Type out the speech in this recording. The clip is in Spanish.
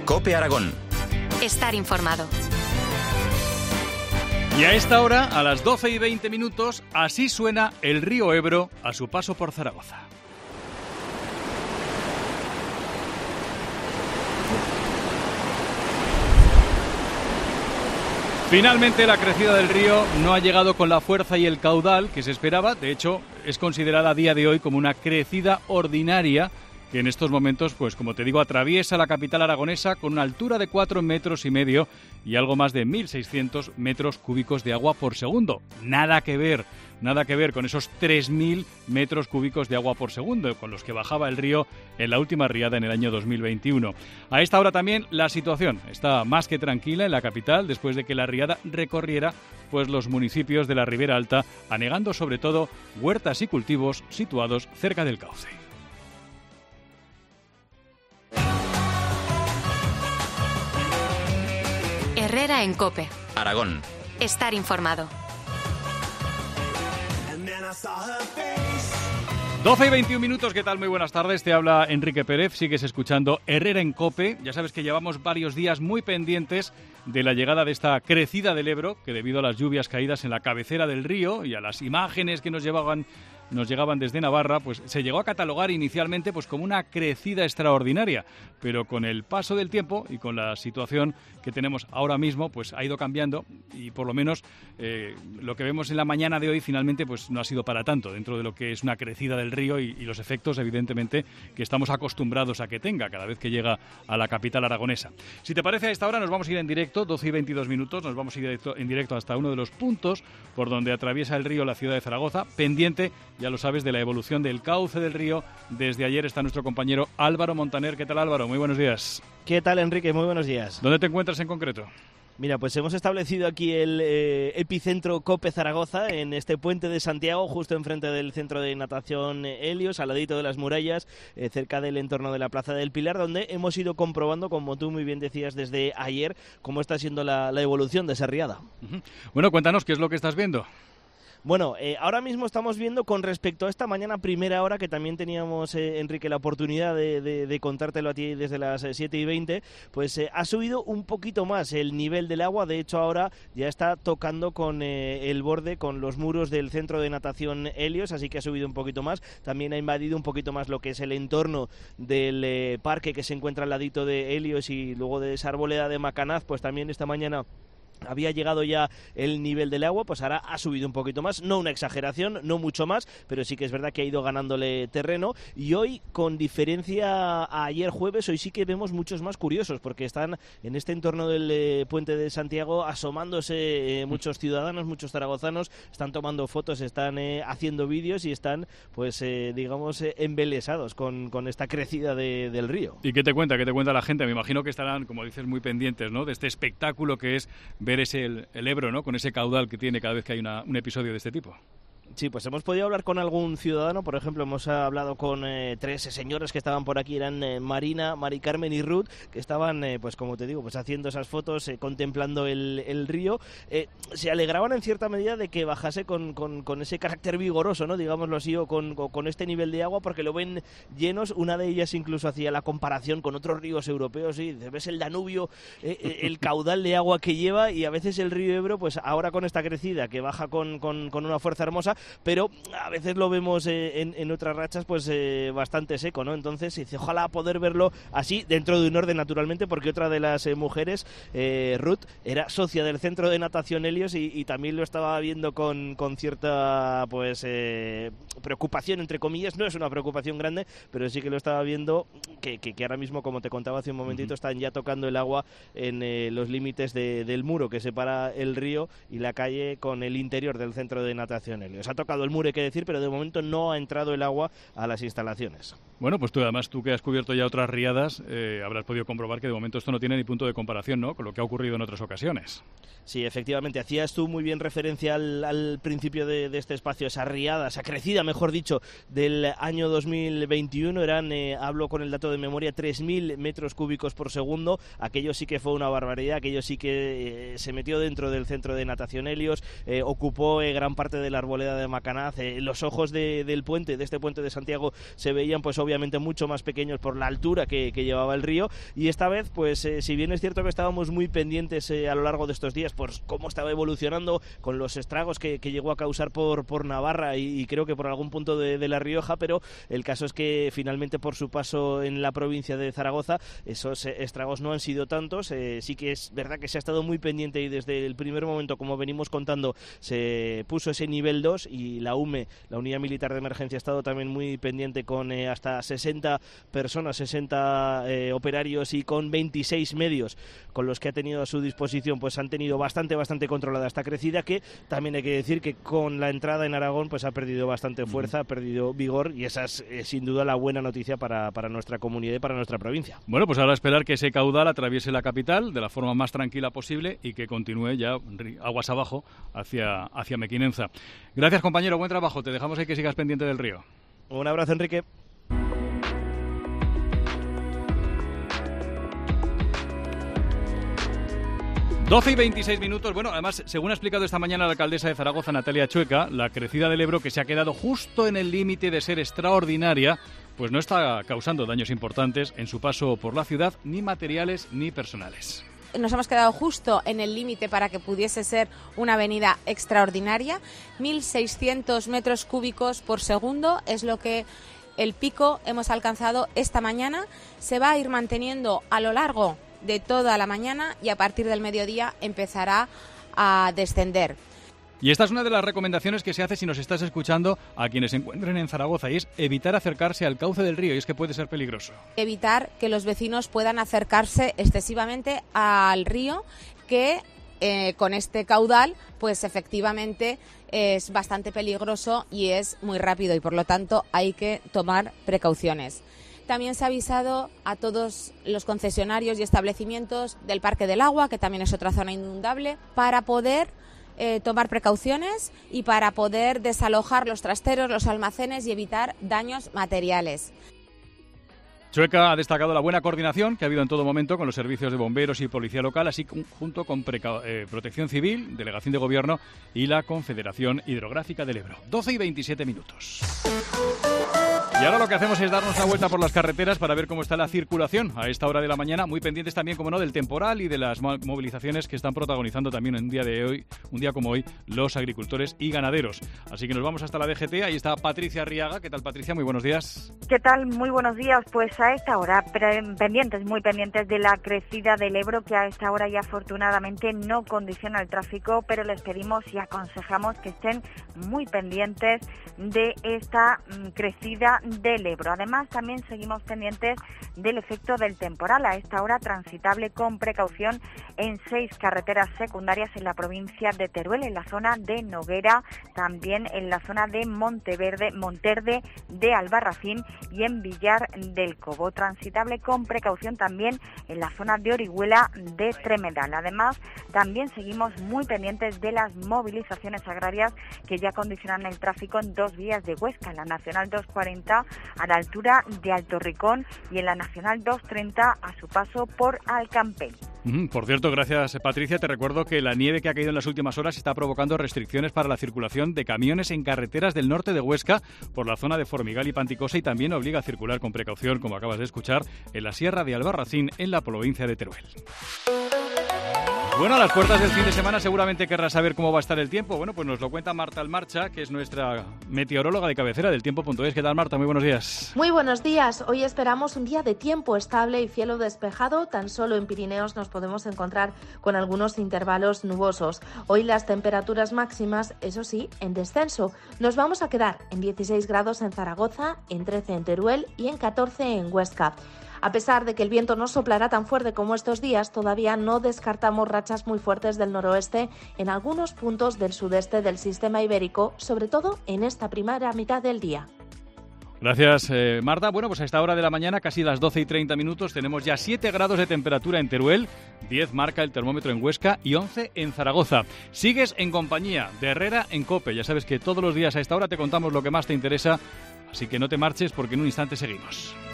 COPE Aragón. Estar informado. Y a esta hora, a las 12:20, así suena el río Ebro a su paso por Zaragoza. Finalmente, la crecida del río no ha llegado con la fuerza y el caudal que se esperaba. De hecho, es considerada a día de hoy como una crecida ordinaria que en estos momentos, pues como te digo, atraviesa la capital aragonesa con una altura de 4,5 metros y algo más de 1.600 metros cúbicos de agua por segundo. Nada que ver con esos 3.000 metros cúbicos de agua por segundo con los que bajaba el río en la última riada en el año 2021. A esta hora también la situación está más que tranquila en la capital después de que la riada recorriera pues los municipios de la Ribera Alta, anegando sobre todo huertas y cultivos situados cerca del cauce. Herrera en COPE. Aragón. Estar informado. 12:21, ¿qué tal? Muy buenas tardes, te habla Enrique Pérez, sigues escuchando Herrera en COPE. Ya sabes que llevamos varios días muy pendientes de la llegada de esta crecida del Ebro, que debido a las lluvias caídas en la cabecera del río y a las imágenes que nos llegaban desde Navarra, pues se llegó a catalogar inicialmente pues como una crecida extraordinaria, pero con el paso del tiempo y con la situación que tenemos ahora mismo, pues ha ido cambiando y por lo menos lo que vemos en la mañana de hoy finalmente pues no ha sido para tanto dentro de lo que es una crecida del río y los efectos evidentemente que estamos acostumbrados a que tenga cada vez que llega a la capital aragonesa. Si te parece, a esta hora nos vamos a ir en directo, 12:22, nos vamos a ir en directo hasta uno de los puntos por donde atraviesa el río la ciudad de Zaragoza, pendiente, ya lo sabes, de la evolución del cauce del río. Desde ayer está nuestro compañero Álvaro Montaner. ¿Qué tal, Álvaro? Muy buenos días. ¿Qué tal, Enrique? Muy buenos días. ¿Dónde te encuentras en concreto? Mira, pues hemos establecido aquí el epicentro COPE Zaragoza, en este puente de Santiago, justo enfrente del centro de natación Helios, al ladito de las murallas, cerca del entorno de la Plaza del Pilar, donde hemos ido comprobando, como tú muy bien decías desde ayer, cómo está siendo la evolución de esa riada. Bueno, cuéntanos, ¿qué es lo que estás viendo? Bueno, ahora mismo estamos viendo con respecto a esta mañana primera hora, que también teníamos, Enrique, la oportunidad de contártelo a ti desde las 7:20, pues ha subido un poquito más el nivel del agua. De hecho, ahora ya está tocando con el borde, con los muros del centro de natación Helios, así que ha subido un poquito más. También ha invadido un poquito más lo que es el entorno del parque que se encuentra al ladito de Helios y luego de esa arboleda de Macanaz, pues también esta mañana había llegado ya el nivel del agua, pues ahora ha subido un poquito más, no una exageración, no mucho más, pero sí que es verdad que ha ido ganándole terreno, y hoy, con diferencia a ayer jueves, hoy sí que vemos muchos más curiosos, porque están en este entorno del puente de Santiago asomándose muchos ciudadanos, muchos zaragozanos, están tomando fotos, están haciendo vídeos y están, pues digamos, embelesados con esta crecida del río. ¿Y qué te cuenta la gente? Me imagino que estarán, como dices, muy pendientes, ¿no?, de este espectáculo que es ver el Ebro, ¿no?, con ese caudal que tiene cada vez que hay un episodio de este tipo. Sí, pues hemos podido hablar con algún ciudadano. Por ejemplo, hemos hablado con tres señoras que estaban por aquí, eran Marina, Mari Carmen y Ruth, que estaban, pues como te digo, pues haciendo esas fotos, contemplando el río. Se alegraban en cierta medida de que bajase con ese carácter vigoroso, ¿no?, digámoslo así, o con este nivel de agua, porque lo ven llenos. Una de ellas incluso hacía la comparación con otros ríos europeos, y ves el Danubio, el caudal de agua que lleva, y a veces el río Ebro, pues ahora con esta crecida que baja con una fuerza hermosa, pero a veces lo vemos en otras rachas pues bastante seco, ¿no? Entonces dice, ojalá poder verlo así, dentro de un orden, naturalmente, porque otra de las mujeres, Ruth, era socia del centro de natación Helios y también lo estaba viendo con cierta pues preocupación, entre comillas. No es una preocupación grande, pero sí que lo estaba viendo que ahora mismo, como te contaba hace un momentito, están ya tocando el agua en los límites del muro que separa el río y la calle con el interior del centro de natación Helios. Ha tocado el muro, hay que decir, pero de momento no ha entrado el agua a las instalaciones. Bueno, pues tú que has cubierto ya otras riadas, habrás podido comprobar que de momento esto no tiene ni punto de comparación, ¿no?, con lo que ha ocurrido en otras ocasiones. Sí, efectivamente, hacías tú muy bien referencia al principio de este espacio, esa riada, esa crecida, mejor dicho, del año 2021, eran, hablo con el dato de memoria, 3.000 metros cúbicos por segundo. Aquello sí que fue una barbaridad, aquello sí que se metió dentro del centro de natación Helios, ocupó gran parte de la arboleda de de Macanaz, los ojos del puente, de este puente de Santiago, se veían pues obviamente mucho más pequeños por la altura que llevaba el río, y esta vez pues si bien es cierto que estábamos muy pendientes a lo largo de estos días por cómo estaba evolucionando con los estragos que llegó a causar por Navarra y creo que por algún punto de La Rioja, pero el caso es que finalmente por su paso en la provincia de Zaragoza esos estragos no han sido tantos. Sí que es verdad que se ha estado muy pendiente y desde el primer momento, como venimos contando, se puso ese nivel 2 y la UME, la Unidad Militar de Emergencia, ha estado también muy pendiente con hasta 60 personas, 60 operarios y con 26 medios con los que ha tenido a su disposición, pues han tenido bastante controlada esta crecida, que también hay que decir que con la entrada en Aragón pues ha perdido bastante fuerza, ha perdido vigor, y esa es sin duda la buena noticia para nuestra comunidad y para nuestra provincia. Bueno, pues ahora esperar que ese caudal atraviese la capital de la forma más tranquila posible y que continúe ya aguas abajo hacia Mequinenza. Gracias, compañero, buen trabajo. Te dejamos ahí que sigas pendiente del río. Un abrazo, Enrique. Doce y 26 minutos. Bueno, además, según ha explicado esta mañana la alcaldesa de Zaragoza, Natalia Chueca, la crecida del Ebro, que se ha quedado justo en el límite de ser extraordinaria, pues no está causando daños importantes en su paso por la ciudad, ni materiales ni personales. Nos hemos quedado justo en el límite para que pudiese ser una avenida extraordinaria. 1.600 metros cúbicos por segundo es lo que el pico hemos alcanzado esta mañana. Se va a ir manteniendo a lo largo de toda la mañana y a partir del mediodía empezará a descender. Y esta es una de las recomendaciones que se hace si nos estás escuchando a quienes se encuentren en Zaragoza, y es evitar acercarse al cauce del río, y es que puede ser peligroso. Evitar que los vecinos puedan acercarse excesivamente al río, que con este caudal pues efectivamente es bastante peligroso y es muy rápido, y por lo tanto hay que tomar precauciones. También se ha avisado a todos los concesionarios y establecimientos del Parque del Agua, que también es otra zona inundable, para poder tomar precauciones y para poder desalojar los trasteros, los almacenes y evitar daños materiales. Chueca ha destacado la buena coordinación que ha habido en todo momento con los servicios de bomberos y policía local, así junto con Protección Civil, Delegación de Gobierno y la Confederación Hidrográfica del Ebro. 12 y 27 minutos. Y ahora lo que hacemos es darnos una vuelta por las carreteras para ver cómo está la circulación a esta hora de la mañana, muy pendientes también, como no, del temporal y de las movilizaciones que están protagonizando también en un día como hoy, los agricultores y ganaderos. Así que nos vamos hasta la DGT, ahí está Patricia Arriaga. ¿Qué tal, Patricia? Muy buenos días. ¿Qué tal? Muy buenos días. Pues a esta hora, muy pendientes de la crecida del Ebro, que a esta hora ya afortunadamente no condiciona el tráfico, pero les pedimos y aconsejamos que estén muy pendientes de esta crecida del Ebro. Además, también seguimos pendientes del efecto del temporal. A esta hora transitable con precaución en 6 carreteras secundarias en la provincia de Teruel, en la zona de Noguera, también en la zona de Monterde de Albarracín y en Villar del Cobo. Transitable con precaución también en la zona de Orihuela de Tremedal. Además, también seguimos muy pendientes de las movilizaciones agrarias que ya condicionan el tráfico en 2 vías de Huesca, en la Nacional 240 a la altura de Alto Ricón y en la Nacional 230 a su paso por Alcampell. Por cierto, gracias, Patricia. Te recuerdo que la nieve que ha caído en las últimas horas está provocando restricciones para la circulación de camiones en carreteras del norte de Huesca por la zona de Formigal y Panticosa, y también obliga a circular con precaución, como acabas de escuchar, en la Sierra de Albarracín, en la provincia de Teruel. Bueno, a las puertas del fin de semana seguramente querrás saber cómo va a estar el tiempo. Bueno, pues nos lo cuenta Marta Almarcha, que es nuestra meteoróloga de cabecera del Tiempo.es. ¿Qué tal, Marta? Muy buenos días. Muy buenos días. Hoy esperamos un día de tiempo estable y cielo despejado. Tan solo en Pirineos nos podemos encontrar con algunos intervalos nubosos. Hoy las temperaturas máximas, eso sí, en descenso. Nos vamos a quedar en 16 grados en Zaragoza, en 13 en Teruel y en 14 en Huesca. A pesar de que el viento no soplará tan fuerte como estos días, todavía no descartamos rachas muy fuertes del noroeste en algunos puntos del sudeste del sistema ibérico, sobre todo en esta primera mitad del día. Gracias, Marta. Bueno, pues a esta hora de la mañana, casi las 12 y 30 minutos, tenemos ya 7 grados de temperatura en Teruel, 10 marca el termómetro en Huesca y 11 en Zaragoza. Sigues en compañía de Herrera en COPE. Ya sabes que todos los días a esta hora te contamos lo que más te interesa, así que no te marches porque en un instante seguimos.